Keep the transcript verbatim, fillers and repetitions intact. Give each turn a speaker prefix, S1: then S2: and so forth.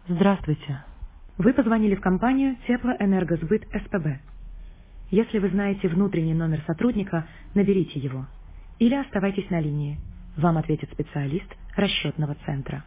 S1: Здравствуйте. Вы позвонили в компанию Теплоэнергосбыт СПБ. Если вы знаете внутренний номер сотрудника, наберите его. Или оставайтесь на линии. Вам ответит специалист расчетного центра.